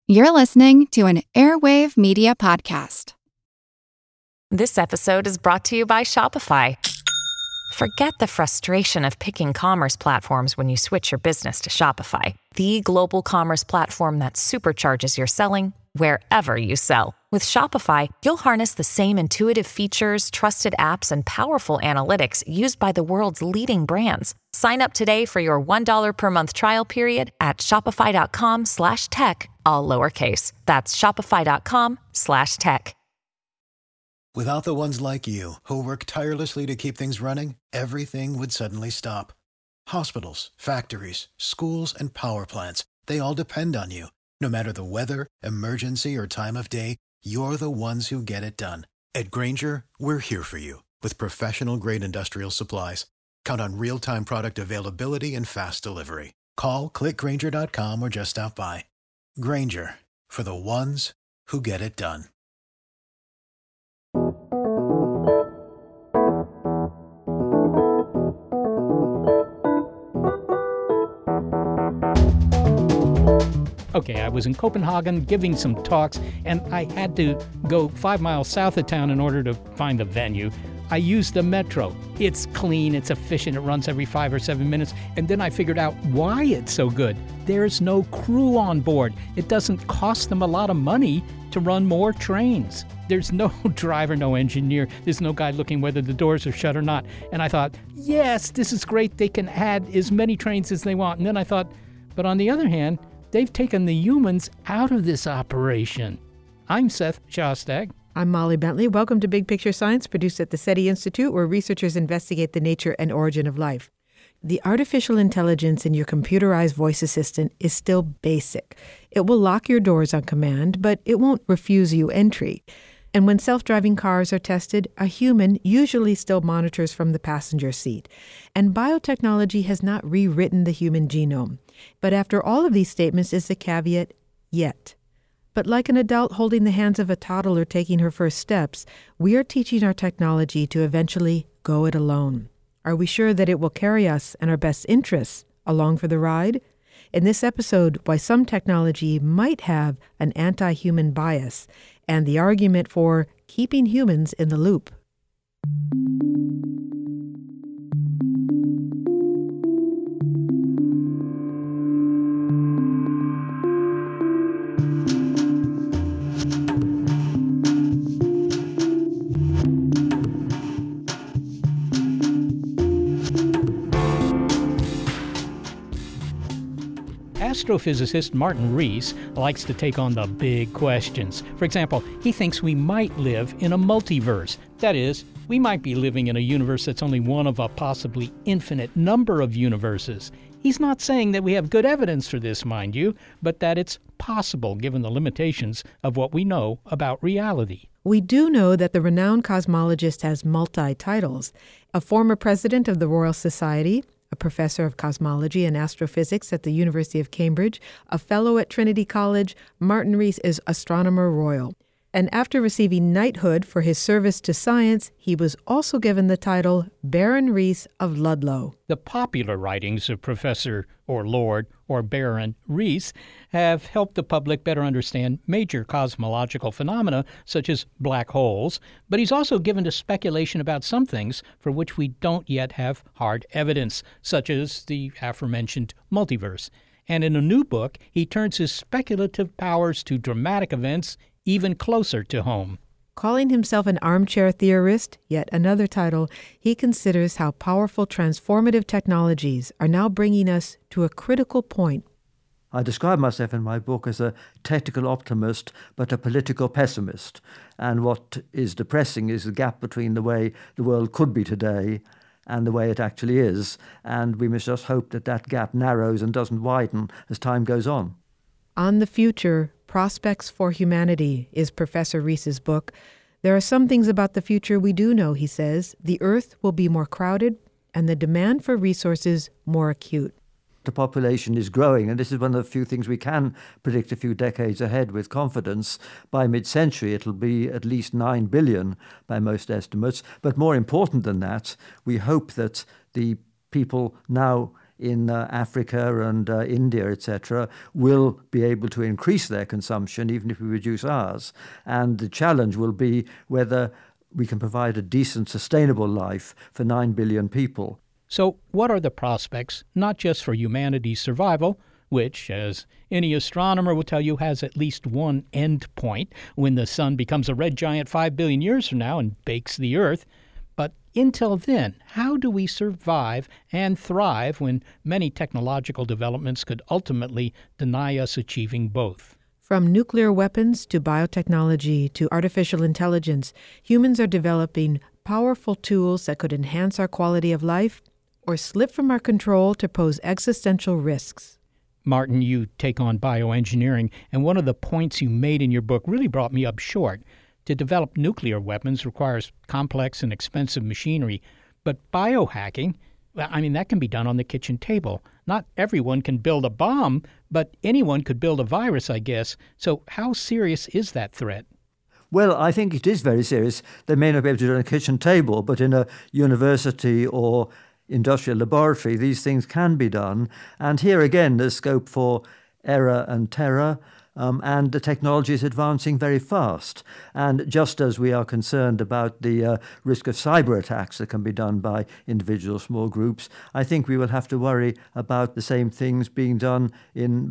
You're listening to an Airwave Media Podcast. This episode is brought to you by Shopify. Forget the frustration of picking commerce platforms when you switch your business to Shopify, the global commerce platform that supercharges your selling wherever you sell. With Shopify, you'll harness the same intuitive features, trusted apps, and powerful analytics used by the world's leading brands. Sign up today for your $1 per month trial period at shopify.com/tech, all lowercase. That's shopify.com/tech. Without the ones like you, who work tirelessly to keep things running, everything would suddenly stop. Hospitals, factories, schools, and power plants, they all depend on you. No matter the weather, emergency, or time of day, you're the ones who get it done. At Grainger, we're here for you with professional-grade industrial supplies. Count on real-time product availability and fast delivery. Call, click Grainger.com, or just stop by. Grainger, for the ones who get it done. Okay, I was in Copenhagen giving some talks, and I had to go 5 miles south of town in order to find the venue. I used the metro. It's clean, it's efficient, it runs every 5 or 7 minutes, and then I figured out why it's so good. There's no crew on board. It doesn't cost them a lot of money to run more trains. There's no driver, no engineer. There's no guy looking whether the doors are shut or not. And I thought, yes, this is great. They can add as many trains as they want. And then I thought, but on the other hand, they've taken the humans out of this operation. I'm Seth Shostak. I'm Molly Bentley. Welcome to Big Picture Science, produced at the SETI Institute, where researchers investigate the nature and origin of life. The artificial intelligence in your computerized voice assistant is still basic. It will lock your doors on command, but it won't refuse you entry. And when self-driving cars are tested, a human usually still monitors from the passenger seat. And biotechnology has not rewritten the human genome. But after all of these statements is the caveat, yet. But like an adult holding the hands of a toddler taking her first steps, we are teaching our technology to eventually go it alone. Are we sure that it will carry us and our best interests along for the ride? In this episode, why some technology might have an anti-human bias and the argument for keeping humans in the loop. Astrophysicist Martin Rees likes to take on the big questions. For example, he thinks we might live in a multiverse. That is, we might be living in a universe that's only one of a possibly infinite number of universes. He's not saying that we have good evidence for this, mind you, but that it's possible given the limitations of what we know about reality. We do know that the renowned cosmologist has multi-titles: a former president of the Royal Society, a professor of cosmology and astrophysics at the University of Cambridge, a fellow at Trinity College. Martin Rees is Astronomer Royal. And after receiving knighthood for his service to science, he was also given the title Baron Rees of Ludlow. The popular writings of Professor or Lord or Baron Rees have helped the public better understand major cosmological phenomena such as black holes, but he's also given to speculation about some things for which we don't yet have hard evidence, such as the aforementioned multiverse. And in a new book, he turns his speculative powers to dramatic events even closer to home. Calling himself an armchair theorist, yet another title, he considers how powerful transformative technologies are now bringing us to a critical point. I describe myself in my book as a technical optimist, but a political pessimist. And what is depressing is the gap between the way the world could be today and the way it actually is. And we must just hope that that gap narrows and doesn't widen as time goes on. On the Future, Prospects for Humanity is Professor Rees's book. There are some things about the future we do know, he says. The Earth will be more crowded and the demand for resources more acute. The population is growing, and this is one of the few things we can predict a few decades ahead with confidence. By mid-century, it'll be at least 9 billion by most estimates. But more important than that, we hope that the people now in Africa and India, etc., will be able to increase their consumption even if we reduce ours. And the challenge will be whether we can provide a decent, sustainable life for 9 billion people. So what are the prospects, not just for humanity's survival, which, as any astronomer will tell you, has at least one end point when the sun becomes a red giant 5 billion years from now and bakes the Earth, but until then, how do we survive and thrive when many technological developments could ultimately deny us achieving both? From nuclear weapons to biotechnology to artificial intelligence, humans are developing powerful tools that could enhance our quality of life or slip from our control to pose existential risks. Martin, you take on bioengineering, and one of the points you made in your book really brought me up short. To develop nuclear weapons requires complex and expensive machinery, but biohacking, that can be done on the kitchen table. Not everyone can build a bomb, but anyone could build a virus, I guess. So how serious is that threat? Well, I think it is very serious. They may not be able to do it on a kitchen table, but in a university or industrial laboratory, these things can be done. And here again, there's scope for error and terror. And the technology is advancing very fast. And just as we are concerned about the risk of cyber attacks that can be done by individual small groups, I think we will have to worry about the same things being done in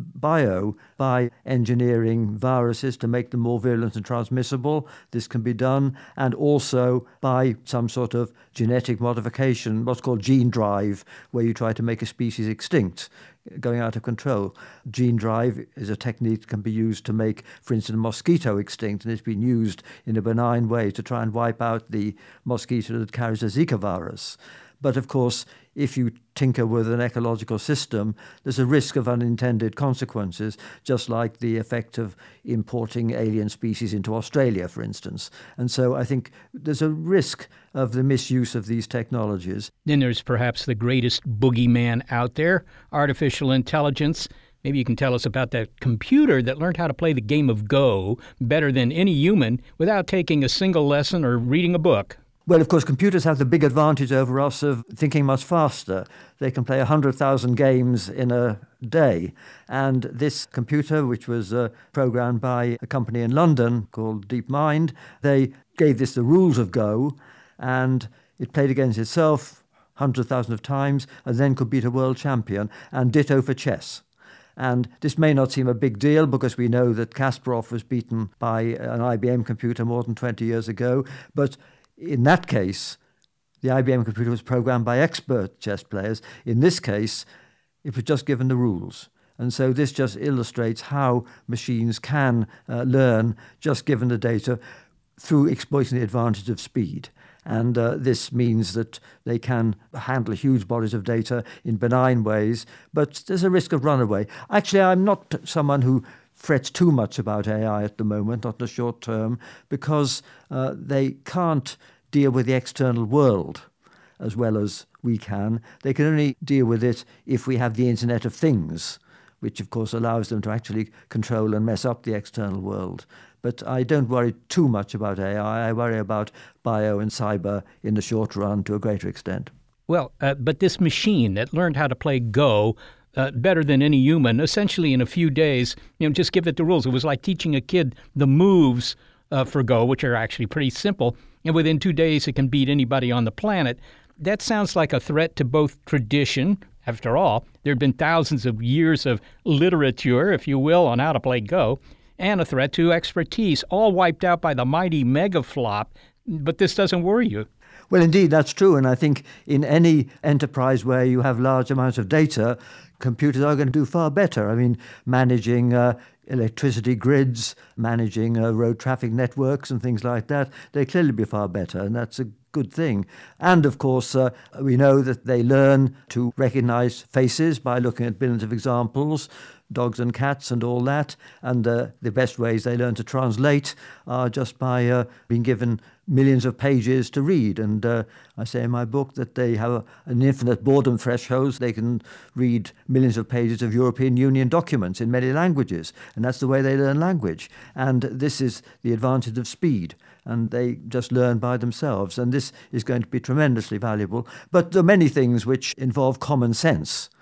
by engineering viruses to make them more virulent and transmissible. This can be done. And also by some sort of genetic modification, what's called gene drive, where you try to make a species extinct, going out of control. Gene drive is a technique that can be used to make, for instance, a mosquito extinct, and it's been used in a benign way to try and wipe out the mosquito that carries a Zika virus. But of course, if you tinker with an ecological system, there's a risk of unintended consequences, just like the effect of importing alien species into Australia, for instance. And so I think there's a risk of the misuse of these technologies. Then there's perhaps the greatest boogeyman out there, artificial intelligence. Maybe you can tell us about that computer that learned how to play the game of Go better than any human without taking a single lesson or reading a book. Well, of course, computers have the big advantage over us of thinking much faster. They can play 100,000 games in a day. And this computer, which was programmed by a company in London called DeepMind, they gave this the rules of Go, and it played against itself 100,000 of times and then could beat a world champion, and ditto for chess. And this may not seem a big deal because we know that Kasparov was beaten by an IBM computer more than 20 years ago, but in that case, the IBM computer was programmed by expert chess players. In this case, it was just given the rules. And so this just illustrates how machines can learn just given the data through exploiting the advantage of speed. And this means that they can handle huge bodies of data in benign ways, but there's a risk of runaway. Actually, I'm not someone who frets too much about AI at the moment, not in the short term, because they can't deal with the external world as well as we can. They can only deal with it if we have the Internet of Things, which of course allows them to actually control and mess up the external world. But I don't worry too much about AI. I worry about bio and cyber in the short run to a greater extent. Well, but this machine that learned how to play Go better than any human, essentially in a few days, just give it the rules. It was like teaching a kid the moves for Go, which are actually pretty simple, and within 2 days it can beat anybody on the planet. That sounds like a threat to both tradition. After all, there have been thousands of years of literature, if you will, on how to play Go, and a threat to expertise, all wiped out by the mighty megaflop. But this doesn't worry you. Well, indeed, that's true. And I think in any enterprise where you have large amounts of data, computers are going to do far better. I mean, managing electricity grids, managing road traffic networks and things like that, they clearly be far better, and that's a good thing. And of course, we know that they learn to recognize faces by looking at billions of examples, dogs and cats and all that. And the best ways they learn to translate are just by being given millions of pages to read. And I say in my book that they have an infinite boredom threshold. They can read millions of pages of European Union documents in many languages. And that's the way they learn language. And this is the advantage of speed. And they just learn by themselves. And this is going to be tremendously valuable. But there are many things which involve common sense.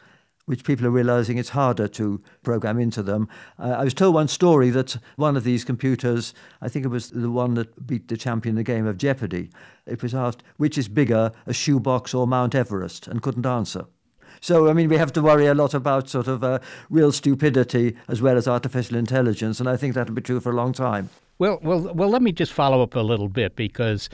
which people are realizing it's harder to program into them. I was told one story that one of these computers, I think it was the one that beat the champion in the game of Jeopardy, it was asked, which is bigger, a shoebox or Mount Everest, and couldn't answer. So, I mean, we have to worry a lot about sort of real stupidity as well as artificial intelligence, and I think that'll be true for a long time. Well, let me just follow up a little bit because,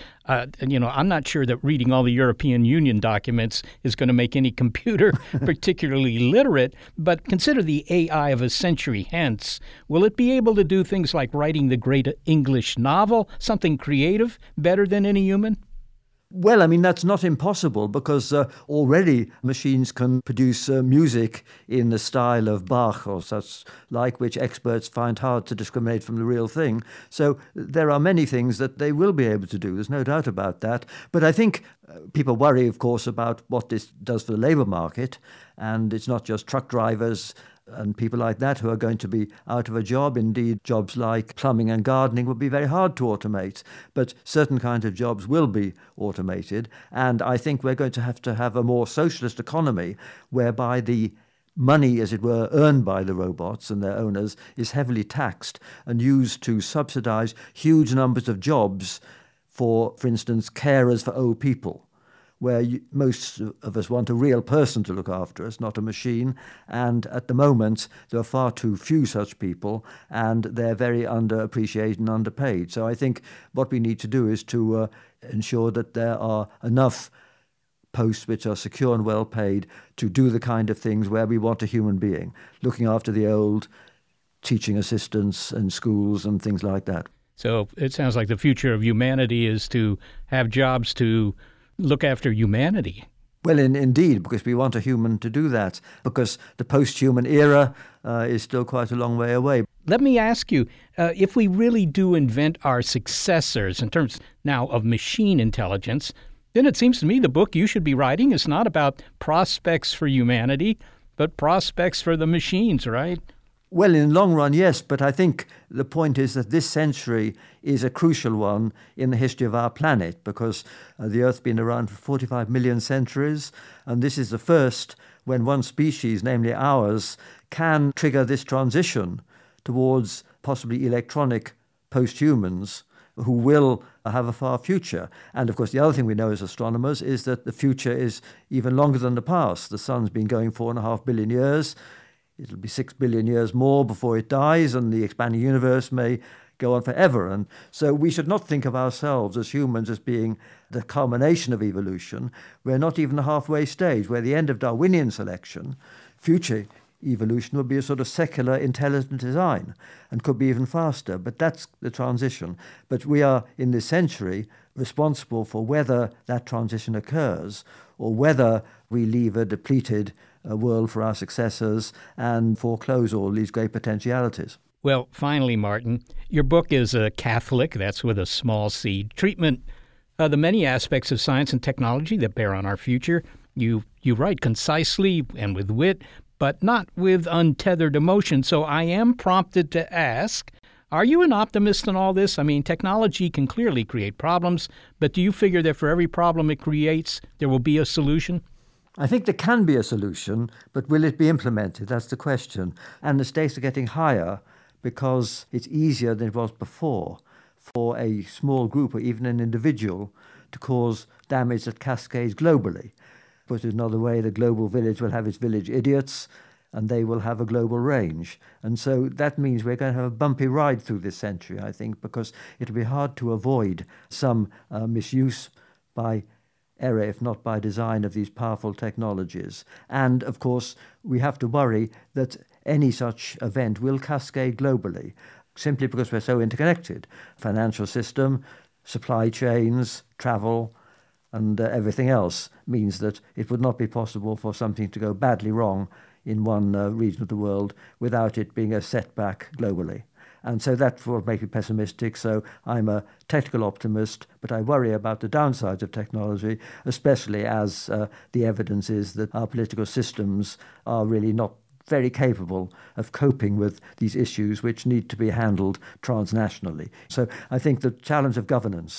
I'm not sure that reading all the European Union documents is going to make any computer particularly literate. But consider the AI of a century hence. Will it be able to do things like writing the great English novel, something creative, better than any human? Well, I mean, that's not impossible because already machines can produce music in the style of Bach or such like, which experts find hard to discriminate from the real thing. So there are many things that they will be able to do. There's no doubt about that. But I think people worry, of course, about what this does for the labour market. And it's not just truck drivers and people like that who are going to be out of a job. Indeed, jobs like plumbing and gardening will be very hard to automate, but certain kinds of jobs will be automated. And I think we're going to have a more socialist economy whereby the money, as it were, earned by the robots and their owners is heavily taxed and used to subsidize huge numbers of jobs for instance, carers for old people, where most of us want a real person to look after us, not a machine. And at the moment, there are far too few such people, and they're very underappreciated and underpaid. So I think what we need to do is to ensure that there are enough posts which are secure and well paid to do the kind of things where we want a human being, looking after the old, teaching assistants in schools and things like that. So it sounds like the future of humanity is to have jobs to look after humanity. Well, indeed, because we want a human to do that, because the post-human era is still quite a long way away. Let me ask you, if we really do invent our successors in terms now of machine intelligence, then it seems to me the book you should be writing is not about prospects for humanity, but prospects for the machines, right? Well, in the long run, yes, but I think the point is that this century is a crucial one in the history of our planet because the Earth's been around for 45 million centuries, and this is the first when one species, namely ours, can trigger this transition towards possibly electronic post-humans who will have a far future. And of course, the other thing we know as astronomers is that the future is even longer than the past. The sun's been going 4.5 billion years. It'll be 6 billion years more before it dies, and the expanding universe may go on forever. And so we should not think of ourselves as humans as being the culmination of evolution. We're not even the halfway stage. We're the end of Darwinian selection. Future evolution will be a sort of secular intelligent design and could be even faster, but that's the transition. But we are, in this century, responsible for whether that transition occurs or whether we leave a depleted world for our successors and foreclose all these great potentialities. Well, finally, Martin, your book is a Catholic, that's with a small c, treatment of the many aspects of science and technology that bear on our future. You write concisely and with wit, but not with untethered emotion. So I am prompted to ask, are you an optimist in all this? I mean, technology can clearly create problems, but do you figure that for every problem it creates, there will be a solution? I think there can be a solution, but will it be implemented? That's the question. And the stakes are getting higher because it's easier than it was before for a small group or even an individual to cause damage that cascades globally. Put it another way, the global village will have its village idiots, and they will have a global range. And so that means we're going to have a bumpy ride through this century, I think, because it'll be hard to avoid some misuse by error, if not by design, of these powerful technologies. And, of course, we have to worry that any such event will cascade globally, simply because we're so interconnected. Financial system, supply chains, travel, and everything else means that it would not be possible for something to go badly wrong in one region of the world without it being a setback globally. And so that will make me pessimistic. So I'm a technical optimist, but I worry about the downsides of technology, especially as the evidence is that our political systems are really not very capable of coping with these issues which need to be handled transnationally. So I think the challenge of governance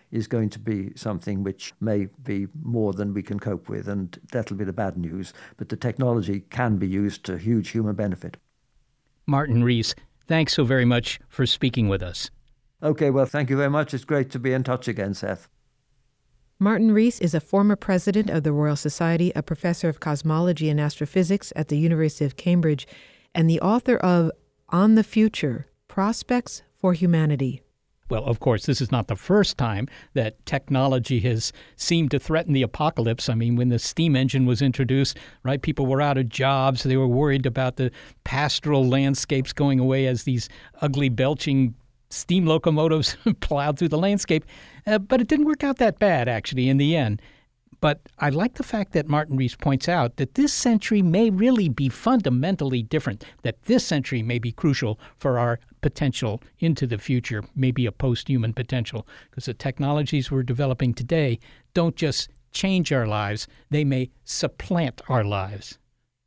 is going to be something which may be more than we can cope with, and that'll be the bad news. But the technology can be used to huge human benefit. Martin Rees, thanks so very much for speaking with us. Okay, well, thank you very much. It's great to be in touch again, Seth. Martin Rees is a former president of the Royal Society, a professor of cosmology and astrophysics at the University of Cambridge, and the author of On the Future, Prospects for Humanity. Well, of course, this is not the first time that technology has seemed to threaten the apocalypse. I mean, when the steam engine was introduced, right, people were out of jobs. They were worried about the pastoral landscapes going away as these ugly, belching steam locomotives plowed through the landscape. But it didn't work out that bad, actually, in the end. But I like the fact that Martin Rees points out that this century may really be fundamentally different, that this century may be crucial for our potential into the future, maybe a post-human potential, because the technologies we're developing today don't just change our lives, they may supplant our lives.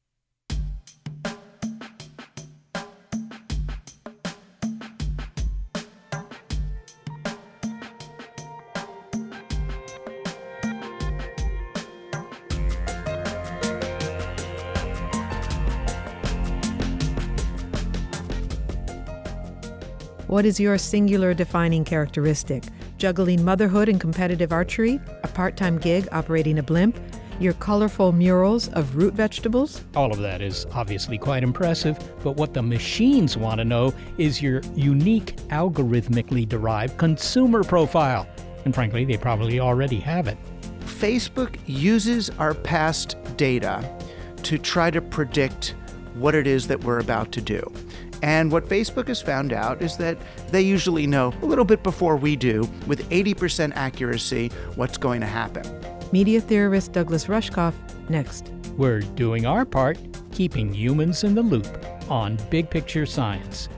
What is your singular defining characteristic? Juggling motherhood and competitive archery? A part-time gig operating a blimp? Your colorful murals of root vegetables? All of that is obviously quite impressive, but what the machines want to know is your unique algorithmically derived consumer profile. And frankly, they probably already have it. Facebook uses our past data to try to predict what it is that we're about to do. And what Facebook has found out is that they usually know a little bit before we do, with 80% accuracy, what's going to happen. Media theorist Douglas Rushkoff, next. We're doing our part, keeping humans in the loop on Big Picture Science.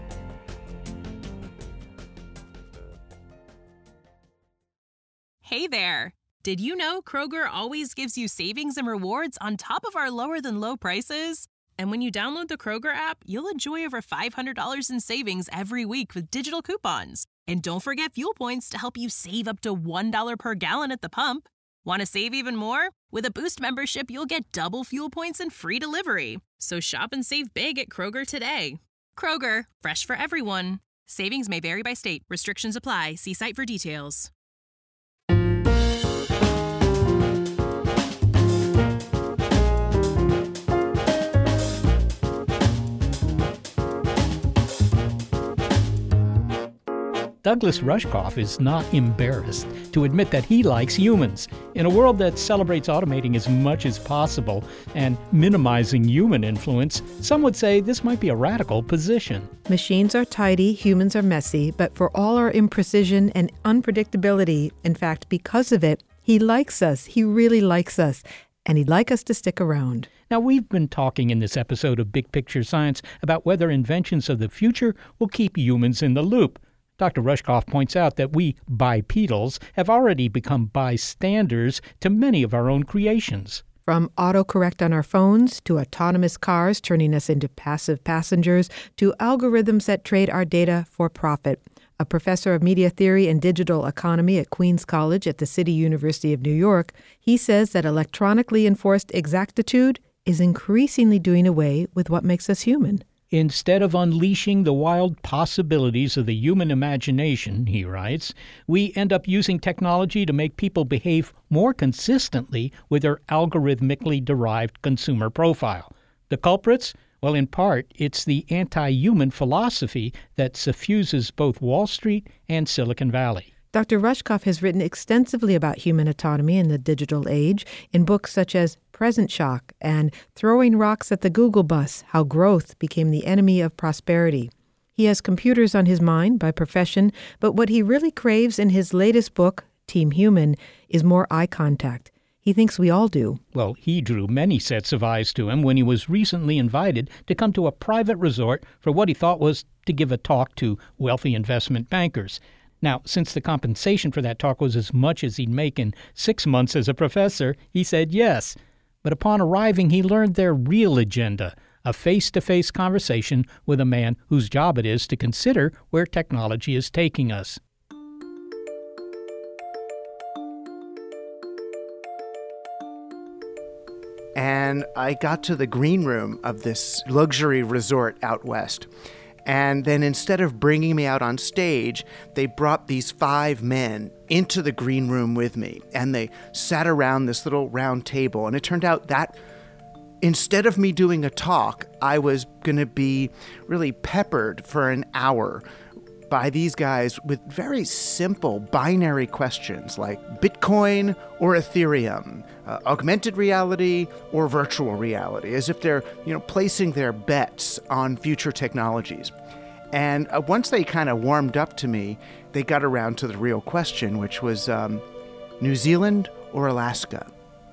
Hey there! Did you know Kroger always gives you savings and rewards on top of our lower-than-low prices? And when you download the Kroger app, you'll enjoy over $500 in savings every week with digital coupons. And don't forget fuel points to help you save up to $1 per gallon at the pump. Want to save even more? With a Boost membership, you'll get double fuel points and free delivery. So shop and save big at Kroger today. Kroger, fresh for everyone. Savings may vary by state. Restrictions apply. See site for details. Douglas Rushkoff is not embarrassed to admit that he likes humans. In a world that celebrates automating as much as possible and minimizing human influence, some would say this might be a radical position. Machines are tidy, humans are messy, but for all our imprecision and unpredictability, in fact, because of it, he likes us. He really likes us. And he'd like us to stick around. Now, we've been talking in this episode of Big Picture Science about whether inventions of the future will keep humans in the loop. Dr. Rushkoff points out that we bipedals have already become bystanders to many of our own creations. From autocorrect on our phones, to autonomous cars turning us into passive passengers, to algorithms that trade our data for profit. A professor of media theory and digital economy at Queens College at the City University of New York, he says that electronically enforced exactitude is increasingly doing away with what makes us human. Instead of unleashing the wild possibilities of the human imagination, he writes, we end up using technology to make people behave more consistently with their algorithmically derived consumer profile. The culprits? Well, in part, it's the anti-human philosophy that suffuses both Wall Street and Silicon Valley. Dr. Rushkoff has written extensively about human autonomy in the digital age in books such as Present Shock and Throwing Rocks at the Google Bus, How Growth Became the Enemy of Prosperity. He has computers on his mind by profession, but what he really craves in his latest book, Team Human, is more eye contact. He thinks we all do. Well, he drew many sets of eyes to him when he was recently invited to come to a private resort for what he thought was to give a talk to wealthy investment bankers. Now, since the compensation for that talk was as much as he'd make in 6 months as a professor, he said yes. But upon arriving, he learned their real agenda, a face-to-face conversation with a man whose job it is to consider where technology is taking us. And I got to the green room of this luxury resort out west. And then instead of bringing me out on stage, they brought these 5 men into the green room with me. And they sat around this little round table. And it turned out that instead of me doing a talk, I was going to be really peppered for an hour by these guys with very simple binary questions like Bitcoin or Ethereum, augmented reality or virtual reality, as if they're, placing their bets on future technologies. And once they kind of warmed up to me, they got around to the real question, which was New Zealand or Alaska?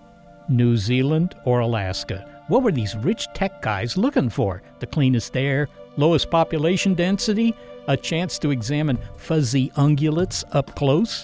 New Zealand or Alaska? What were these rich tech guys looking for? The cleanest air, lowest population density, a chance to examine fuzzy ungulates up close?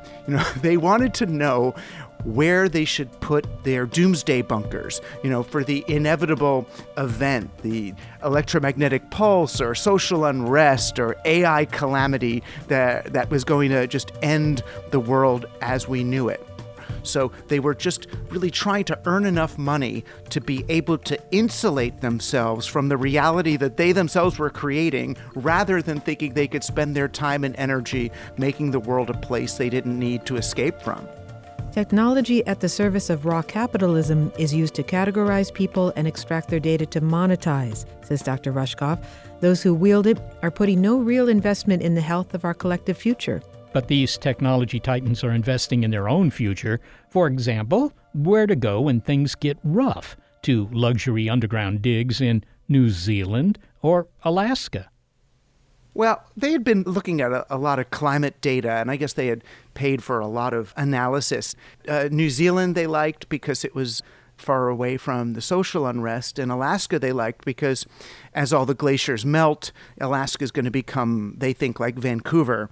They wanted to know where they should put their doomsday bunkers, for the inevitable event, the electromagnetic pulse or social unrest or AI calamity that was going to just end the world as we knew it. So they were just really trying to earn enough money to be able to insulate themselves from the reality that they themselves were creating, rather than thinking they could spend their time and energy making the world a place they didn't need to escape from. Technology at the service of raw capitalism is used to categorize people and extract their data to monetize, says Dr. Rushkoff. Those who wield it are putting no real investment in the health of our collective future. But these technology titans are investing in their own future. For example, where to go when things get rough, to luxury underground digs in New Zealand or Alaska. Well, they had been looking at a lot of climate data, and I guess they had paid for a lot of analysis. New Zealand they liked because it was far away from the social unrest, and Alaska they liked because as all the glaciers melt, Alaska is going to become, they think, like Vancouver,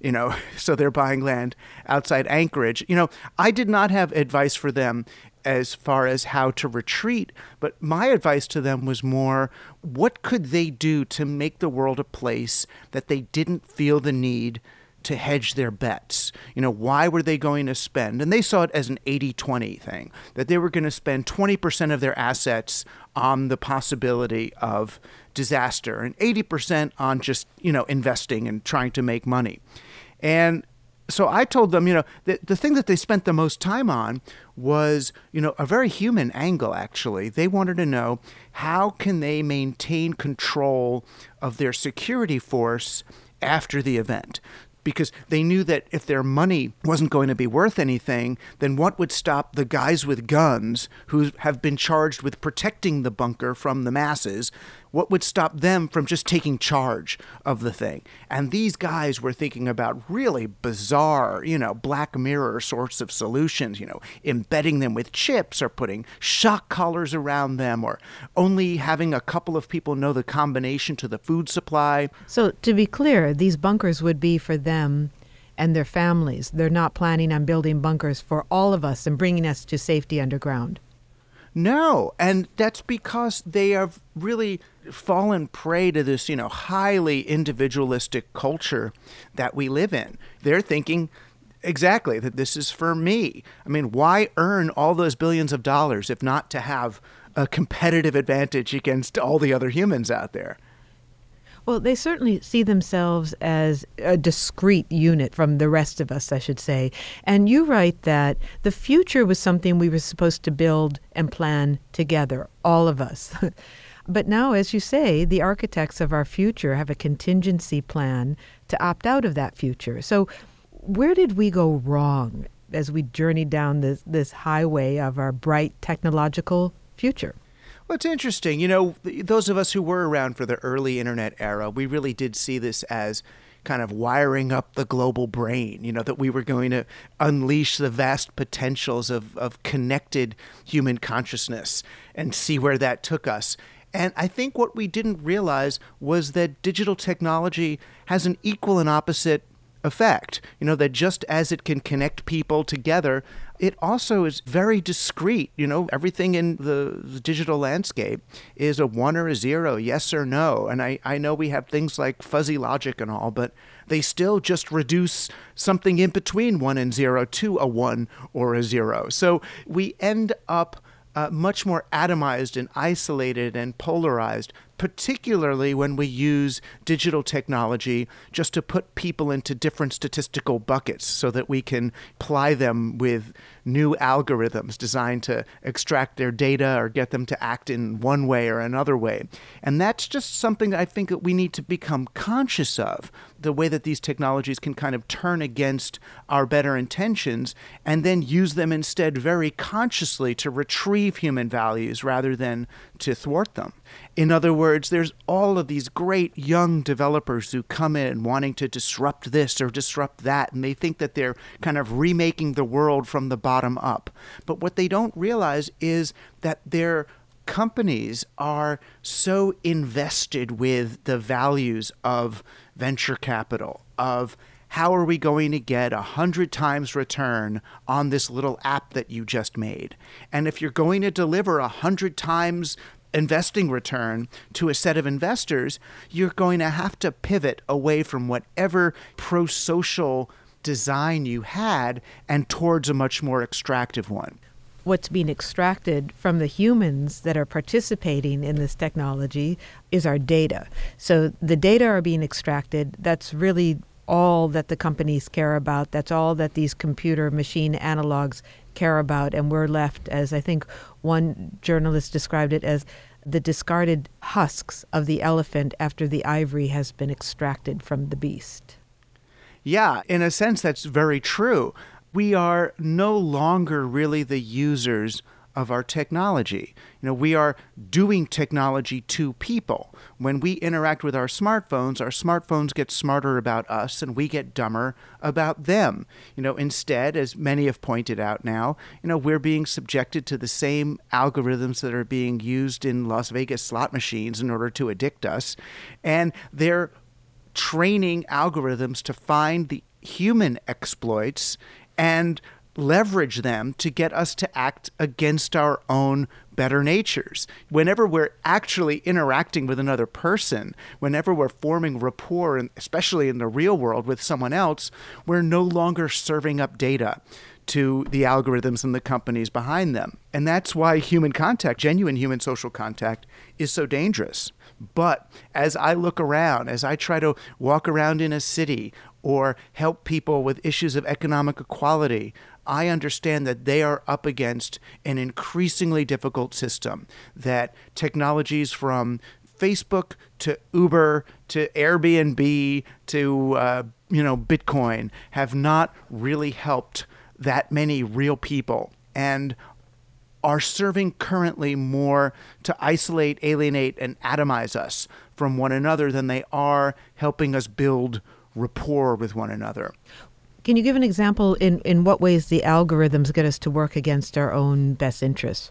so they're buying land outside Anchorage. I did not have advice for them as far as how to retreat, but my advice to them was more, what could they do to make the world a place that they didn't feel the need to hedge their bets? Why were they going to spend? And they saw it as an 80-20 thing, that they were going to spend 20% of their assets on the possibility of disaster and 80% on just, investing and trying to make money. And so I told them, the thing that they spent the most time on was, a very human angle, actually. They wanted to know, how can they maintain control of their security force after the event? Because they knew that if their money wasn't going to be worth anything, then what would stop the guys with guns who have been charged with protecting the bunker from the masses? What would stop them from just taking charge of the thing? And these guys were thinking about really bizarre, Black Mirror sorts of solutions, embedding them with chips or putting shock collars around them or only having a couple of people know the combination to the food supply. So to be clear, these bunkers would be for them and their families. They're not planning on building bunkers for all of us and bringing us to safety underground. No, and that's because they have really fallen prey to this, highly individualistic culture that we live in. They're thinking exactly that this is for me. I mean, why earn all those billions of dollars if not to have a competitive advantage against all the other humans out there? Well, they certainly see themselves as a discrete unit from the rest of us, I should say. And you write that the future was something we were supposed to build and plan together, all of us. But now, as you say, the architects of our future have a contingency plan to opt out of that future. So where did we go wrong as we journeyed down this highway of our bright technological future? Well, it's interesting. Those of us who were around for the early internet era, we really did see this as kind of wiring up the global brain, that we were going to unleash the vast potentials of connected human consciousness and see where that took us. And I think what we didn't realize was that digital technology has an equal and opposite effect, that just as it can connect people together, it also is very discrete. Everything in the digital landscape is a 1 or a 0, yes or no. And I know we have things like fuzzy logic and all, but they still just reduce something in between 1 and 0 to a 1 or a 0. So we end up much more atomized and isolated and polarized, particularly when we use digital technology just to put people into different statistical buckets so that we can ply them with new algorithms designed to extract their data or get them to act in one way or another way. And that's just something that I think that we need to become conscious of, the way that these technologies can kind of turn against our better intentions and then use them instead very consciously to retrieve human values rather than to thwart them. In other words, there's all of these great young developers who come in wanting to disrupt this or disrupt that, and they think that they're kind of remaking the world from the bottom up. But what they don't realize is that their companies are so invested with the values of venture capital, of how are we going to get 100 times return on this little app that you just made? And if you're going to deliver 100 times investing return to a set of investors, you're going to have to pivot away from whatever pro-social design you had and towards a much more extractive one. What's being extracted from the humans that are participating in this technology is our data. So the data are being extracted. That's really all that the companies care about. That's all that these computer machine analogs care about. And we're left, as I think one journalist described it, as the discarded husks of the elephant after the ivory has been extracted from the beast. Yeah, in a sense, that's very true. We are no longer really the users of our technology. We are doing technology to people. When we interact with our smartphones get smarter about us and we get dumber about them. Instead, as many have pointed out now, we're being subjected to the same algorithms that are being used in Las Vegas slot machines in order to addict us. And they're training algorithms to find the human exploits and leverage them to get us to act against our own better natures. Whenever we're actually interacting with another person, whenever we're forming rapport, and especially in the real world with someone else, we're no longer serving up data to the algorithms and the companies behind them. And that's why human contact, genuine human social contact, is so dangerous. But as I look around, as I try to walk around in a city or help people with issues of economic equality, I understand that they are up against an increasingly difficult system, that technologies from Facebook to Uber to Airbnb to Bitcoin have not really helped that many real people and are serving currently more to isolate, alienate, and atomize us from one another than they are helping us build rapport with one another. Can you give an example in what ways the algorithms get us to work against our own best interests?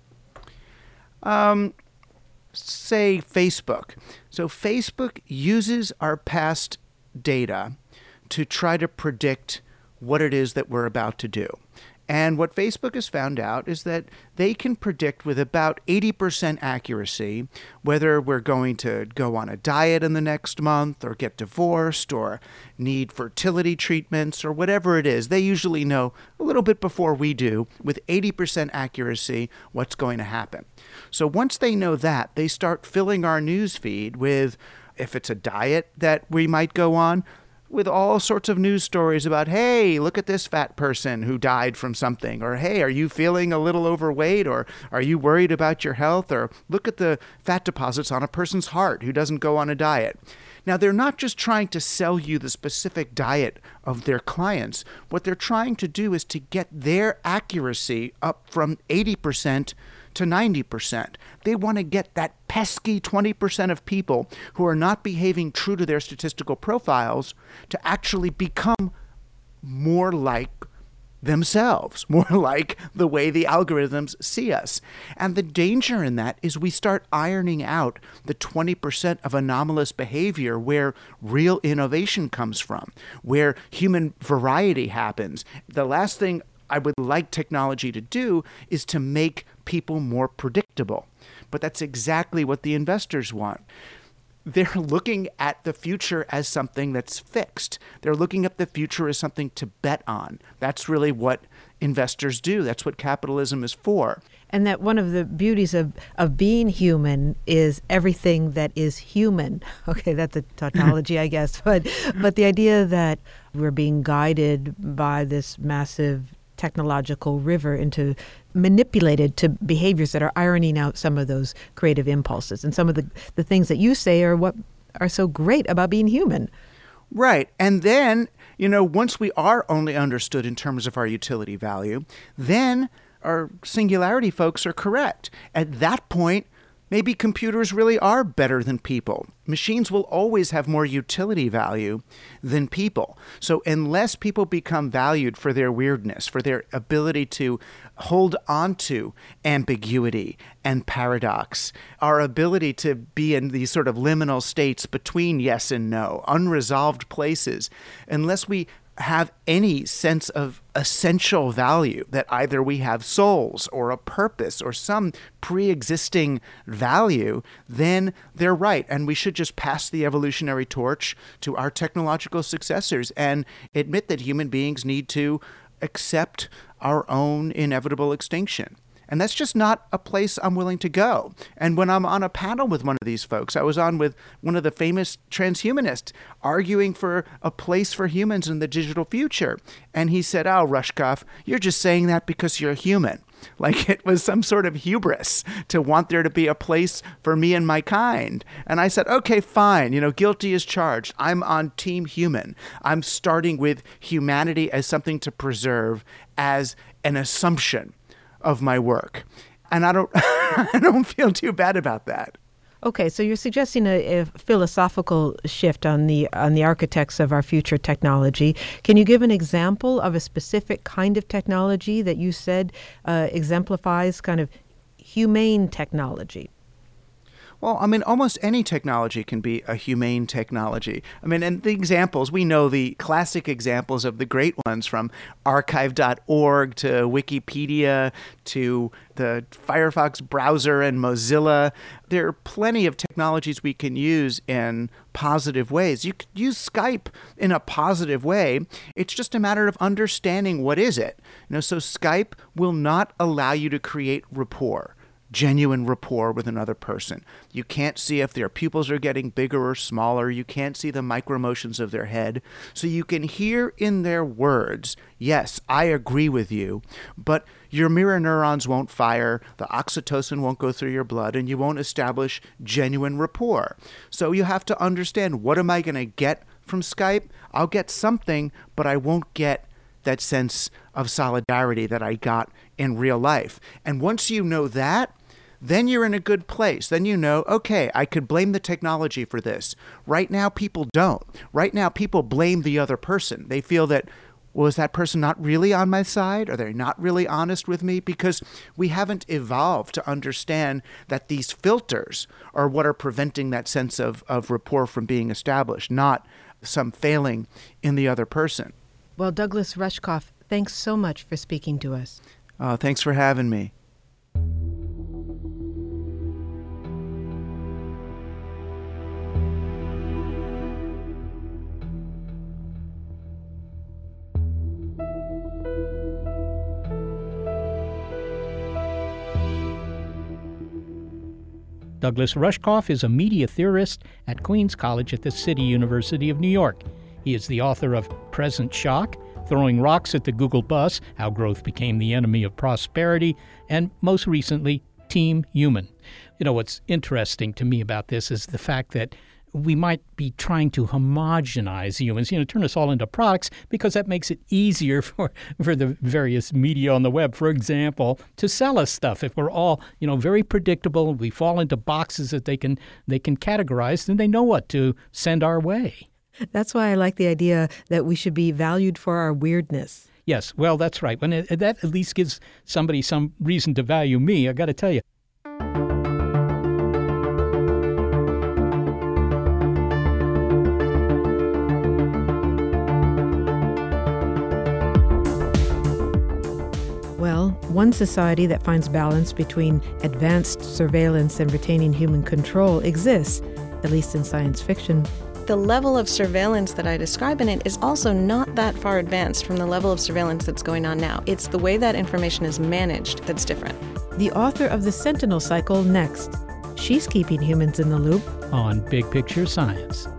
Say Facebook. So Facebook uses our past data to try to predict what it is that we're about to do. And what Facebook has found out is that they can predict with about 80% accuracy whether we're going to go on a diet in the next month or get divorced or need fertility treatments or whatever it is. They usually know a little bit before we do, with 80% accuracy, what's going to happen. So once they know that, they start filling our news feed with, if it's a diet that we might go on, with all sorts of news stories about, hey, look at this fat person who died from something, or hey, are you feeling a little overweight, or are you worried about your health, or look at the fat deposits on a person's heart who doesn't go on a diet. Now, they're not just trying to sell you the specific diet of their clients. What they're trying to do is to get their accuracy up from 80% to 90%. They want to get that pesky 20% of people who are not behaving true to their statistical profiles to actually become more like themselves, more like the way the algorithms see us. And the danger in that is we start ironing out the 20% of anomalous behavior where real innovation comes from, where human variety happens. The last thing I would like technology to do is to make people more predictable. But that's exactly what the investors want. They're looking at the future as something that's fixed. They're looking at the future as something to bet on. That's really what investors do. That's what capitalism is for. And that one of the beauties of being human is everything that is human. Okay, that's a tautology, I guess. But the idea that we're being guided by this massive technological river into manipulated to behaviors that are ironing out some of those creative impulses. And some of the things that you say are what are so great about being human. Right. And then, once we are only understood in terms of our utility value, then our singularity folks are correct. At that point, maybe computers really are better than people. Machines will always have more utility value than people. So unless people become valued for their weirdness, for their ability to hold on to ambiguity and paradox, our ability to be in these sort of liminal states between yes and no, unresolved places, unless we have any sense of essential value, that either we have souls or a purpose or some pre-existing value, then they're right. And we should just pass the evolutionary torch to our technological successors and admit that human beings need to accept our own inevitable extinction. And that's just not a place I'm willing to go. And when I'm on a panel with one of these folks, I was on with one of the famous transhumanists arguing for a place for humans in the digital future. And he said, "Oh, Rushkoff, you're just saying that because you're human." Like it was some sort of hubris to want there to be a place for me and my kind. And I said, okay, fine. Guilty as charged. I'm on team human. I'm starting with humanity as something to preserve, as an assumption of my work. And I don't feel too bad about that. Okay, so you're suggesting a philosophical shift on the architects of our future technology. Can you give an example of a specific kind of technology that you said exemplifies kind of humane technology? Well, almost any technology can be a humane technology. And the examples, we know the classic examples of the great ones, from archive.org to Wikipedia to the Firefox browser and Mozilla. There are plenty of technologies we can use in positive ways. You could use Skype in a positive way. It's just a matter of understanding what is it. So Skype will not allow you to create rapport. Genuine rapport with another person. You can't see if their pupils are getting bigger or smaller. You can't see the micro-motions of their head. So you can hear in their words, yes, I agree with you, but your mirror neurons won't fire, the oxytocin won't go through your blood, and you won't establish genuine rapport. So you have to understand, what am I going to get from Skype? I'll get something, but I won't get that sense of solidarity that I got in real life. And once you know that, then you're in a good place. Then you know, okay, I could blame the technology for this. Right now, people don't. Right now, people blame the other person. They feel that, well, is that person not really on my side? Are they not really honest with me? Because we haven't evolved to understand that these filters are what are preventing that sense of rapport from being established, not some failing in the other person. Well, Douglas Rushkoff, thanks so much for speaking to us. Thanks for having me. Douglas Rushkoff is a media theorist at Queens College at the City University of New York. He is the author of Present Shock, Throwing Rocks at the Google Bus, How Growth Became the Enemy of Prosperity, and most recently, Team Human. What's interesting to me about this is the fact that we might be trying to homogenize humans, turn us all into products, because that makes it easier for the various media on the web, for example, to sell us stuff. If we're all, very predictable, we fall into boxes that they can categorize, then they know what to send our way. That's why I like the idea that we should be valued for our weirdness. Yes, well, that's right. When that at least gives somebody some reason to value me, I got to tell you. Well, one society that finds balance between advanced surveillance and retaining human control exists, at least in science fiction. the level of surveillance that I describe in it is also not that far advanced from the level of surveillance that's going on now. It's the way that information is managed that's different. The author of The Sentinel Cycle next. She's keeping humans in the loop on Big Picture Science.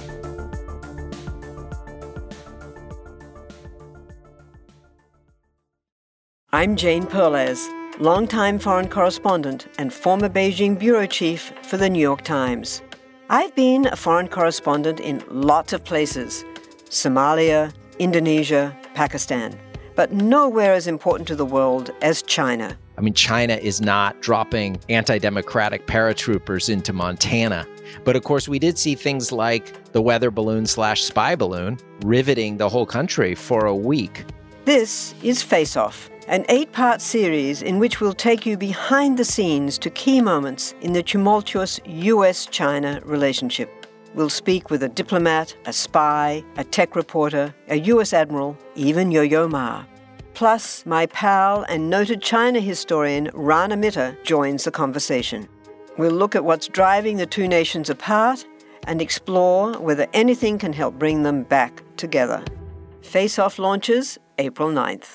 I'm Jane Perlez, longtime foreign correspondent and former Beijing bureau chief for the New York Times. I've been a foreign correspondent in lots of places: Somalia, Indonesia, Pakistan, but nowhere as important to the world as China. I mean, China is not dropping anti-democratic paratroopers into Montana. But of course, we did see things like the weather balloon/spy balloon riveting the whole country for a week. This is Face Off, an 8-part series in which we'll take you behind the scenes to key moments in the tumultuous U.S.-China relationship. We'll speak with a diplomat, a spy, a tech reporter, a U.S. admiral, even Yo-Yo Ma. Plus, my pal and noted China historian Rana Mitter joins the conversation. We'll look at what's driving the two nations apart and explore whether anything can help bring them back together. Face Off launches April 9th.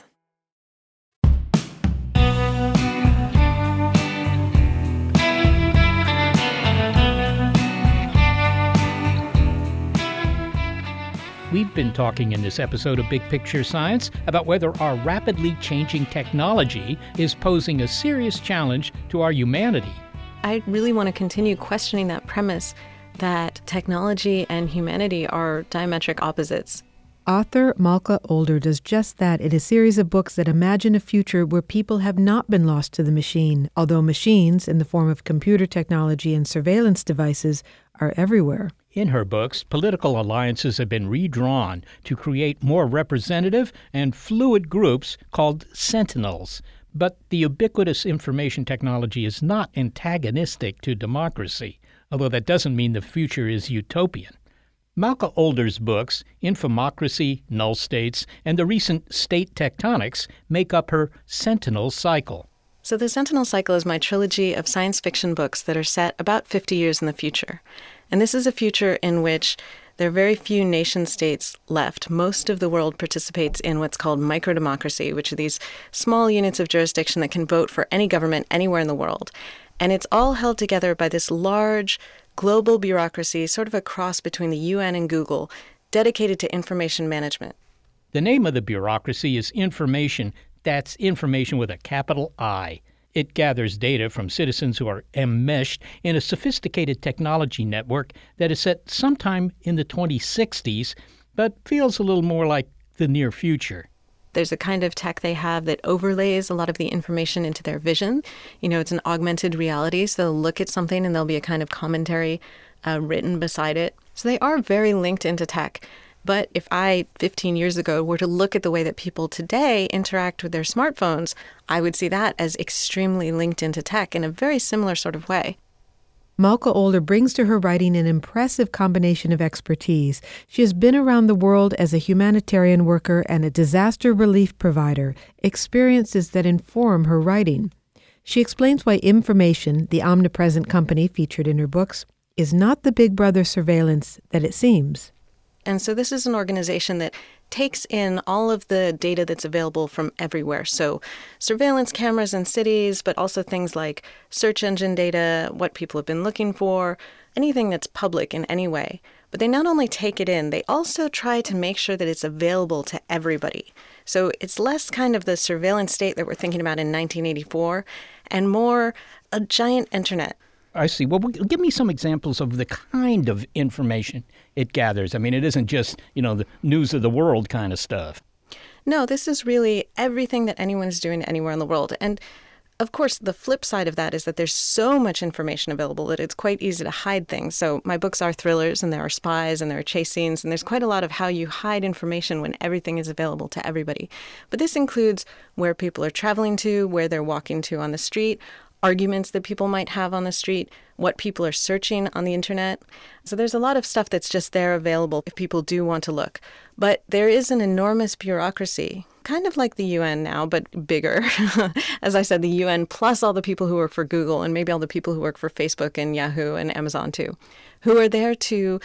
We've been talking in this episode of Big Picture Science about whether our rapidly changing technology is posing a serious challenge to our humanity. I really want to continue questioning that premise that technology and humanity are diametric opposites. Author Malka Older does just that in a series of books that imagine a future where people have not been lost to the machine, although machines, in the form of computer technology and surveillance devices, are everywhere. In her books, political alliances have been redrawn to create more representative and fluid groups called sentinels. But the ubiquitous information technology is not antagonistic to democracy, although that doesn't mean the future is utopian. Malka Older's books, Infomocracy, Null States, and the recent State Tectonics make up her Sentinel Cycle. So the Sentinel Cycle is my trilogy of science fiction books that are set about 50 years in the future. And this is a future in which there are very few nation-states left. Most of the world participates in what's called microdemocracy, which are these small units of jurisdiction that can vote for any government anywhere in the world. And it's all held together by this large global bureaucracy, sort of a cross between the UN and Google, dedicated to information management. The name of the bureaucracy is Information. That's information with a capital I. It gathers data from citizens who are enmeshed in a sophisticated technology network that is set sometime in the 2060s, but feels a little more like the near future. There's a kind of tech they have that overlays a lot of the information into their vision. You know, it's an augmented reality, so they'll look at something and there'll be a kind of commentary written beside it. So they are very linked into tech. But if I, 15 years ago, were to look at the way that people today interact with their smartphones, I would see that as extremely linked into tech in a very similar sort of way. Malka Older brings to her writing an impressive combination of expertise. She has been around the world as a humanitarian worker and a disaster relief provider, experiences that inform her writing. She explains why Information, the omnipresent company featured in her books, is not the Big Brother surveillance that it seems. And so this is an organization that takes in all of the data that's available from everywhere. So surveillance cameras in cities, but also things like search engine data, what people have been looking for, anything that's public in any way. But they not only take it in, they also try to make sure that it's available to everybody. So it's less kind of the surveillance state that we're thinking about in 1984 and more a giant internet. I see. Well, give me some examples of the kind of information it gathers. I mean, it isn't just, the news of the world kind of stuff. No, this is really everything that anyone is doing anywhere in the world. And of course, the flip side of that is that there's so much information available that it's quite easy to hide things. So my books are thrillers, and there are spies, and there are chase scenes, and there's quite a lot of how you hide information when everything is available to everybody. But this includes where people are traveling to, where they're walking to on the street, arguments that people might have on the street, what people are searching on the internet. So there's a lot of stuff that's just there available if people do want to look. But there is an enormous bureaucracy, kind of like the UN now, but bigger. As I said, the UN plus all the people who work for Google and maybe all the people who work for Facebook and Yahoo and Amazon too, who are there to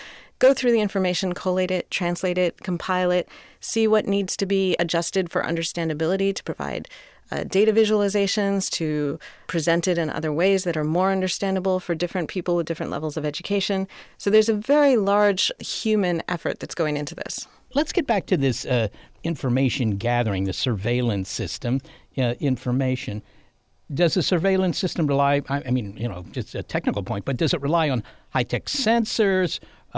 go through the information, collate it, translate it, compile it, see what needs to be adjusted for understandability to provide data visualizations, to present it in other ways that are more understandable for different people with different levels of education. So there's a very large human effort that's going into this. Let's get back to this information gathering, the surveillance system, information. Does the surveillance system rely, just a technical point, but does it rely on high-tech sensors?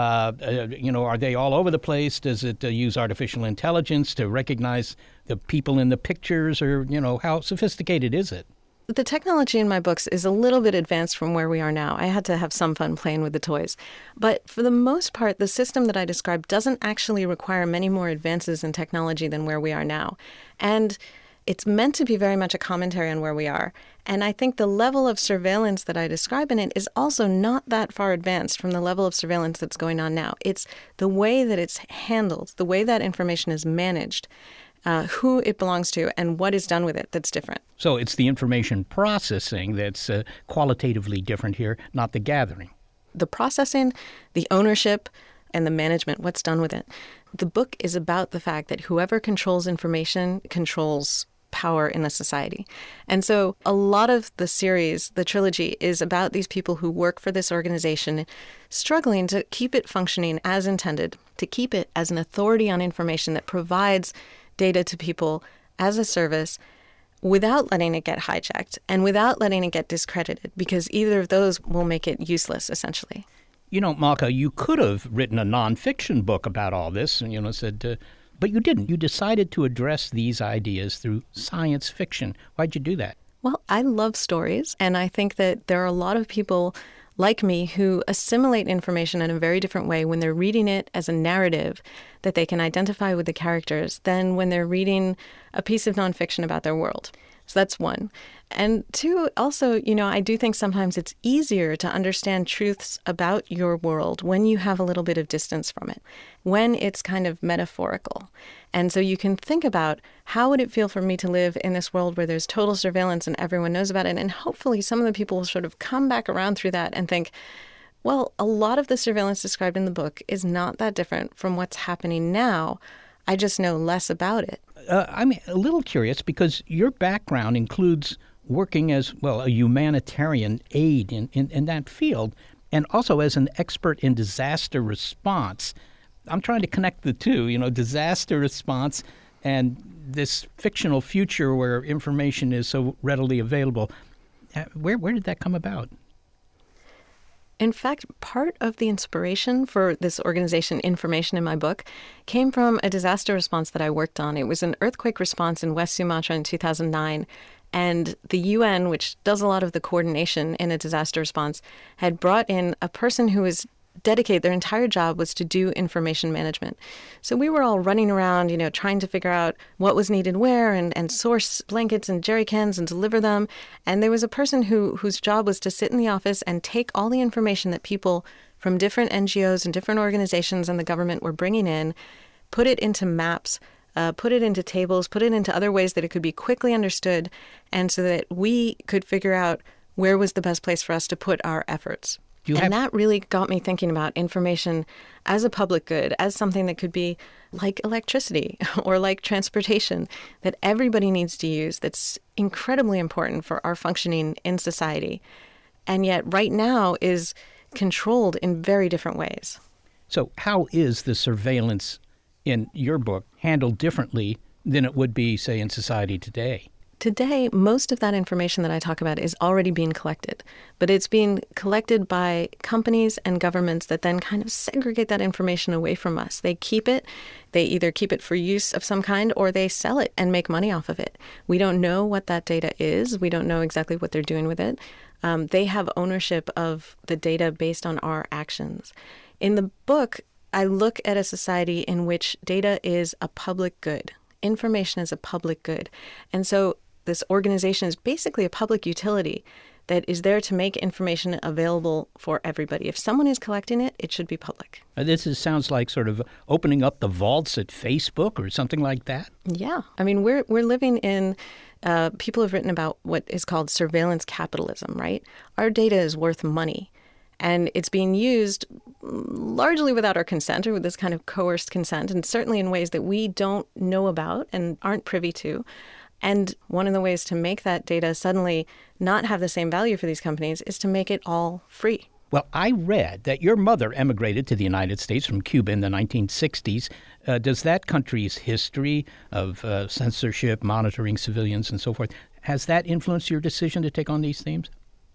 Are they all over the place? Does it use artificial intelligence to recognize the people in the pictures? Or, how sophisticated is it? The technology in my books is a little bit advanced from where we are now. I had to have some fun playing with the toys. But for the most part, the system that I described doesn't actually require many more advances in technology than where we are now. And it's meant to be very much a commentary on where we are. And I think the level of surveillance that I describe in it is also not that far advanced from the level of surveillance that's going on now. It's the way that it's handled, the way that information is managed, who it belongs to, and what is done with it that's different. So it's the information processing that's qualitatively different here, not the gathering. The processing, the ownership, and the management, what's done with it. The book is about the fact that whoever controls information controls power in the society. And so a lot of the series, the trilogy, is about these people who work for this organization struggling to keep it functioning as intended, to keep it as an authority on information that provides data to people as a service without letting it get hijacked and without letting it get discredited, because either of those will make it useless, essentially. Malka, you could have written a nonfiction book about all this and, said, but you didn't. You decided to address these ideas through science fiction. Why'd you do that? Well, I love stories, and I think that there are a lot of people like me who assimilate information in a very different way when they're reading it as a narrative that they can identify with the characters than when they're reading a piece of nonfiction about their world. So that's one. And two, also, I do think sometimes it's easier to understand truths about your world when you have a little bit of distance from it, when it's kind of metaphorical. And so you can think about, how would it feel for me to live in this world where there's total surveillance and everyone knows about it? And hopefully some of the people will sort of come back around through that and think, well, a lot of the surveillance described in the book is not that different from what's happening now. I just know less about it. I'm a little curious because your background includes working as, a humanitarian aide in that field, and also as an expert in disaster response. I'm trying to connect the two, disaster response and this fictional future where information is so readily available. Where did that come about? In fact, part of the inspiration for this organization, Information, in my book, came from a disaster response that I worked on. It was an earthquake response in West Sumatra in 2009. And the UN, which does a lot of the coordination in a disaster response, had brought in a person who was dedicated. Their entire job was to do information management. So we were all running around, trying to figure out what was needed where and source blankets and jerry cans and deliver them. And there was a person whose job was to sit in the office and take all the information that people from different NGOs and different organizations and the government were bringing in, put it into maps, put it into tables, put it into other ways that it could be quickly understood, and so that we could figure out where was the best place for us to put our efforts. That really got me thinking about information as a public good, as something that could be like electricity or like transportation that everybody needs to use, that's incredibly important for our functioning in society, and yet right now is controlled in very different ways. So how is the surveillance in your book handled differently than it would be, say, in society today? Today, most of that information that I talk about is already being collected, but it's being collected by companies and governments that then kind of segregate that information away from us. They keep it. They either keep it for use of some kind or they sell it and make money off of it. We don't know what that data is. We don't know exactly what they're doing with it. They have ownership of the data based on our actions. In the book, I look at a society in which data is a public good. Information is a public good. And so this organization is basically a public utility that is there to make information available for everybody. If someone is collecting it, it should be public. Sounds like sort of opening up the vaults at Facebook or something like that. Yeah. I mean, we're living in, people have written about what is called surveillance capitalism, right? Our data is worth money. And it's being used largely without our consent, or with this kind of coerced consent, and certainly in ways that we don't know about and aren't privy to. And one of the ways to make that data suddenly not have the same value for these companies is to make it all free. Well, I read that your mother emigrated to the United States from Cuba in the 1960s. Does that country's history of censorship, monitoring civilians, and so forth, has that influenced your decision to take on these themes?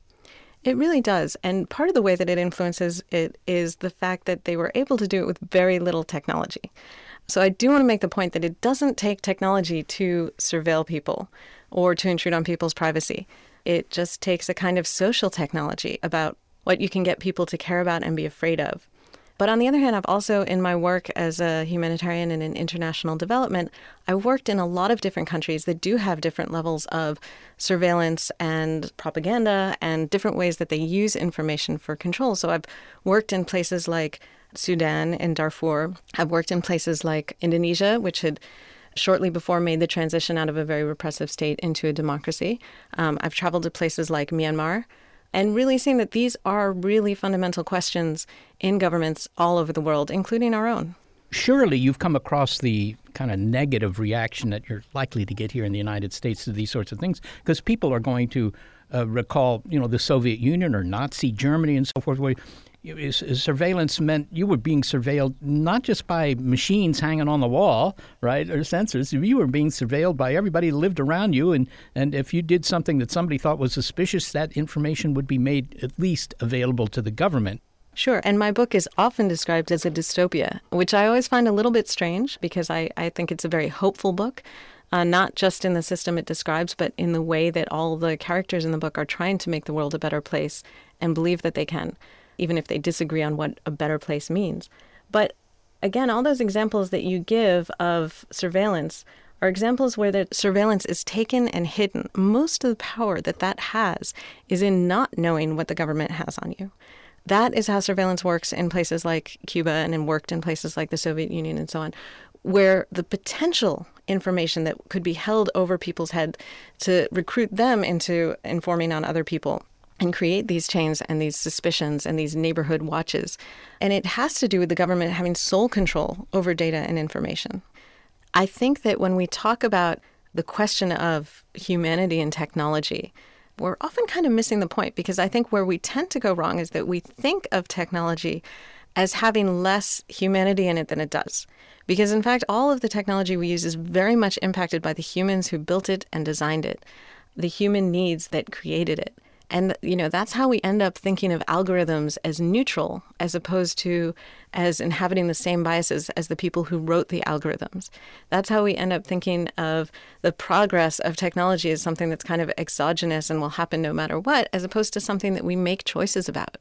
It really does. And part of the way that it influences it is the fact that they were able to do it with very little technology. So I do want to make the point that it doesn't take technology to surveil people or to intrude on people's privacy. It just takes a kind of social technology about what you can get people to care about and be afraid of. But on the other hand, I've also, in my work as a humanitarian and in international development, I worked in a lot of different countries that do have different levels of surveillance and propaganda and different ways that they use information for control. So I've worked in places like Sudan and Darfur. I've worked in places like Indonesia, which had shortly before made the transition out of a very repressive state into a democracy. I've traveled to places like Myanmar, and really seeing that these are really fundamental questions in governments all over the world, including our own. Surely you've come across the kind of negative reaction that you're likely to get here in the United States to these sorts of things, because people are going to recall, the Soviet Union or Nazi Germany and so forth, where surveillance meant you were being surveilled not just by machines hanging on the wall, right, or sensors. You were being surveilled by everybody who lived around you, and if you did something that somebody thought was suspicious, that information would be made at least available to the government. Sure, and my book is often described as a dystopia, which I always find a little bit strange because I think it's a very hopeful book, not just in the system it describes, but in the way that all the characters in the book are trying to make the world a better place and believe that they can, even if they disagree on what a better place means. But again, all those examples that you give of surveillance are examples where the surveillance is taken and hidden. Most of the power that has is in not knowing what the government has on you. That is how surveillance works in places like Cuba and it worked in places like the Soviet Union and so on, where the potential information that could be held over people's head to recruit them into informing on other people and create these chains and these suspicions and these neighborhood watches. And it has to do with the government having sole control over data and information. I think that when we talk about the question of humanity and technology, we're often kind of missing the point, because I think where we tend to go wrong is that we think of technology as having less humanity in it than it does. Because in fact, all of the technology we use is very much impacted by the humans who built it and designed it, the human needs that created it. And, that's how we end up thinking of algorithms as neutral, as opposed to as inhabiting the same biases as the people who wrote the algorithms. That's how we end up thinking of the progress of technology as something that's kind of exogenous and will happen no matter what, as opposed to something that we make choices about.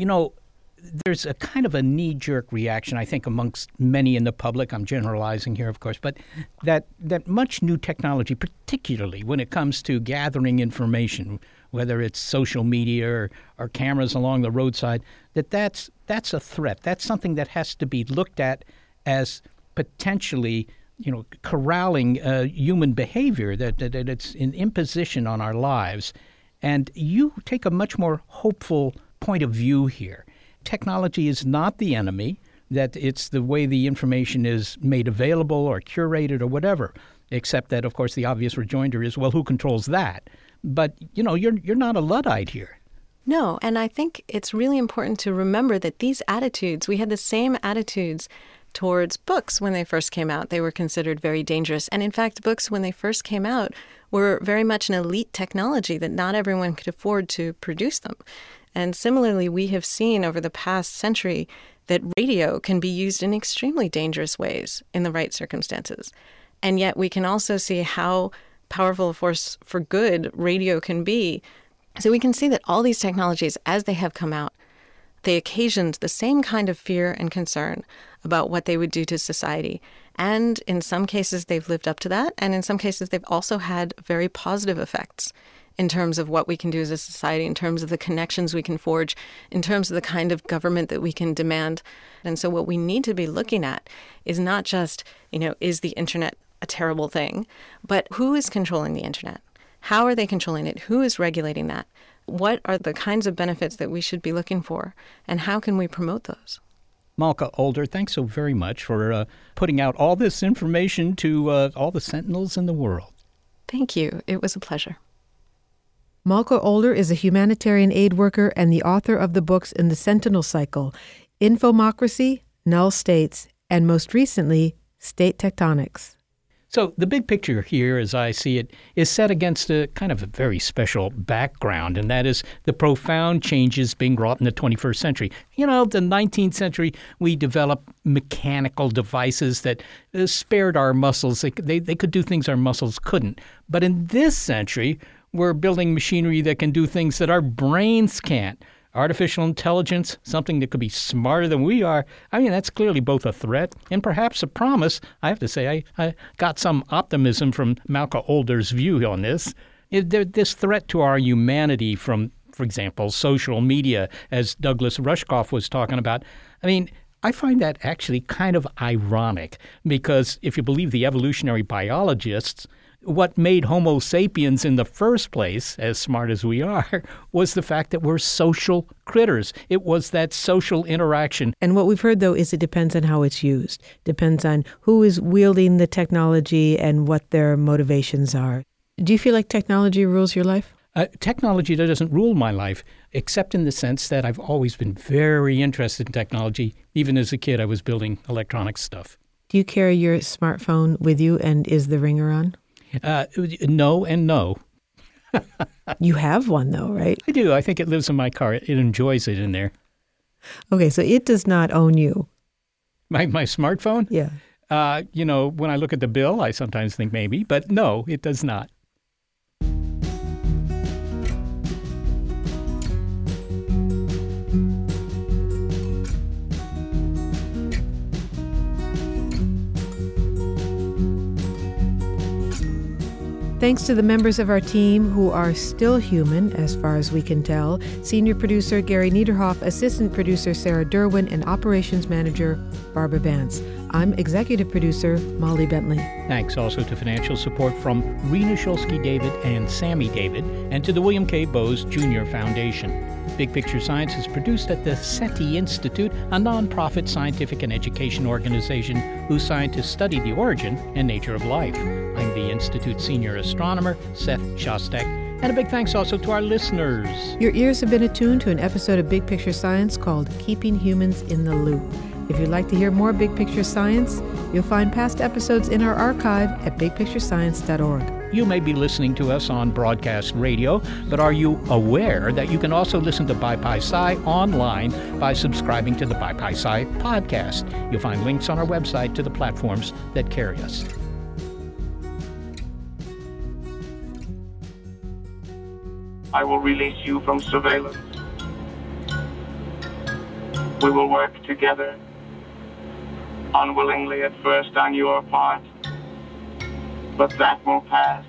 There's a kind of a knee-jerk reaction, I think, amongst many in the public. I'm generalizing here, of course, but that much new technology, particularly when it comes to gathering information, whether it's social media or cameras along the roadside, that's a threat. That's something that has to be looked at as potentially, corralling human behavior, that it's an imposition on our lives. And you take a much more hopeful point of view here. Technology is not the enemy, that it's the way the information is made available or curated or whatever, except that, of course, the obvious rejoinder is, well, who controls that? But, you're not a Luddite here. No, and I think it's really important to remember that these attitudes, we had the same attitudes towards books when they first came out. They were considered very dangerous. And in fact, books when they first came out were very much an elite technology that not everyone could afford to produce them. And similarly, we have seen over the past century that radio can be used in extremely dangerous ways in the right circumstances. And yet we can also see how powerful a force for good radio can be. So we can see that all these technologies, as they have come out, they occasioned the same kind of fear and concern about what they would do to society. And in some cases, they've lived up to that. And in some cases, they've also had very positive effects in terms of what we can do as a society, in terms of the connections we can forge, in terms of the kind of government that we can demand. And so what we need to be looking at is not just, is the internet a terrible thing, but who is controlling the internet? How are they controlling it? Who is regulating that? What are the kinds of benefits that we should be looking for, and how can we promote those? Malka Older, thanks so very much for putting out all this information to all the sentinels in the world. Thank you. It was a pleasure. Malka Older is a humanitarian aid worker and the author of the books in the Sentinel Cycle, Infomocracy, Null States, and most recently, State Tectonics. So the big picture here, as I see it, is set against a kind of a very special background, and that is the profound changes being wrought in the 21st century. You know, the 19th century, we developed mechanical devices that spared our muscles. They could do things our muscles couldn't. But in this century, we're building machinery that can do things that our brains can't. Artificial intelligence, something that could be smarter than we are. I mean, that's clearly both a threat and perhaps a promise. I have to say, I got some optimism from Malka Older's view on this. This threat to our humanity from, for example, social media, as Douglas Rushkoff was talking about. I mean, I find that actually kind of ironic because if you believe the evolutionary biologists, what made Homo sapiens in the first place, as smart as we are, was the fact that we're social critters. It was that social interaction. And what we've heard, though, is it depends on how it's used. Depends on who is wielding the technology and what their motivations are. Do you feel like technology rules your life? Technology doesn't rule my life, except in the sense that I've always been very interested in technology. Even as a kid, I was building electronic stuff. Do you carry your smartphone with you, and is the ringer on? No and no. You have one, though, right? I do. I think it lives in my car. It enjoys it in there. Okay, so it does not own you. My smartphone? Yeah. When I look at the bill, I sometimes think maybe, but no, it does not. Thanks to the members of our team who are still human, as far as we can tell, Senior Producer Gary Niederhoff, Assistant Producer Sarah Derwin, and Operations Manager Barbara Vance. I'm Executive Producer Molly Bentley. Thanks also to financial support from Rena Shulsky-David and Sammy David, and to the William K. Bowes Jr. Foundation. Big Picture Science is produced at the SETI Institute, a nonprofit scientific and education organization whose scientists study the origin and nature of life. I'm the Institute's senior astronomer, Seth Shostak, and a big thanks also to our listeners. Your ears have been attuned to an episode of Big Picture Science called Keeping Humans in the Loop. If you'd like to hear more Big Picture Science, you'll find past episodes in our archive at bigpicturescience.org. You may be listening to us on broadcast radio, but are you aware that you can also listen to BiPi-Sci online by subscribing to the BiPi-Sci podcast? You'll find links on our website to the platforms that carry us. I will release you from surveillance. We will work together, unwillingly at first on your part, but that will pass.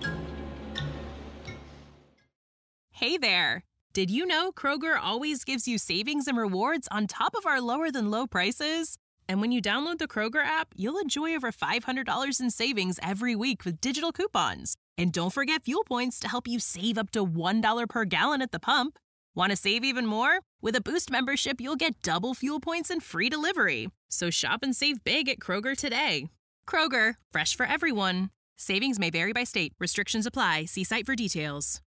Hey there! Did you know Kroger always gives you savings and rewards on top of our lower-than-low prices? And when you download the Kroger app, you'll enjoy over $500 in savings every week with digital coupons. And don't forget fuel points to help you save up to $1 per gallon at the pump. Want to save even more? With a Boost membership, you'll get double fuel points and free delivery. So shop and save big at Kroger today. Kroger, fresh for everyone. Savings may vary by state. Restrictions apply. See site for details.